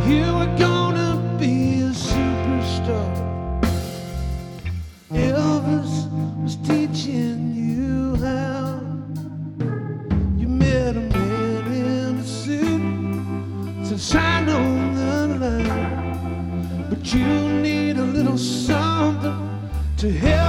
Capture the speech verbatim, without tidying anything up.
You were gonna be a superstar. Elvis was teaching you how. You met a man in a suit, said sign on the line, but you need a little something to help